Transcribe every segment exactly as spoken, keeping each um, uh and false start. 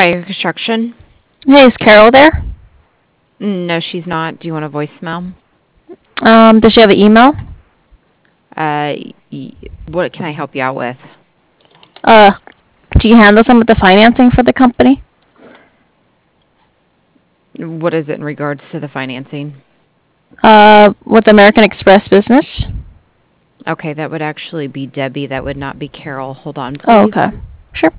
Fire Construction. Hey, is Carol there? No, she's not. Do you want a voicemail? Um, does she have an email? Uh, y- what can I help you out with? Uh, do you handle some of the financing for the company? What is it in regards to the financing? Uh, with American Express Business? Okay, that would actually be Debbie. That would not be Carol. Hold on, please. Oh, okay. Sure.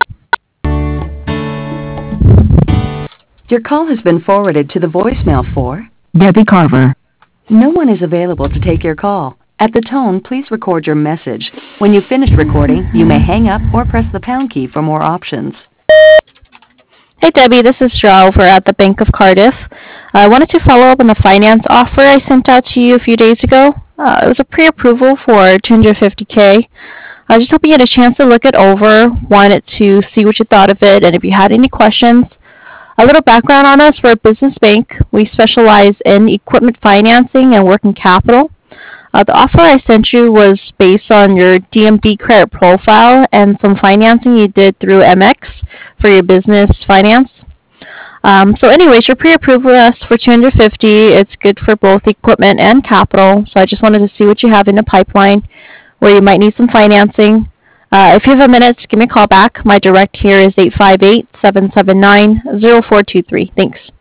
Your call has been forwarded to the voicemail for Debbie Carver. no one is available to take your call. At the tone, please record your message. When you finish recording, you may hang up or press the pound key for more options. Hey, Debbie, this is Joe over at the Bank of Cardiff. I wanted to follow up on the finance offer I sent out to you a few days ago. Uh, it was a pre-approval for two hundred fifty K. I was just hoping you had a chance to look it over, wanted to see what you thought of it, and if you had any questions. A little background on us: we're a business bank. We specialize in equipment financing and working capital. Uh, the offer I sent you was based on your D M B credit profile and some financing you did through M X for your business finance. Um, so anyways, you're pre-approved with us for two hundred fifty. It's good for both equipment and capital. So I just wanted to see what you have in the pipeline where you might need some financing. Uh, if you have a minute, give me a call back. My direct here is eight five eight, seven seven nine, zero four two three. Thanks.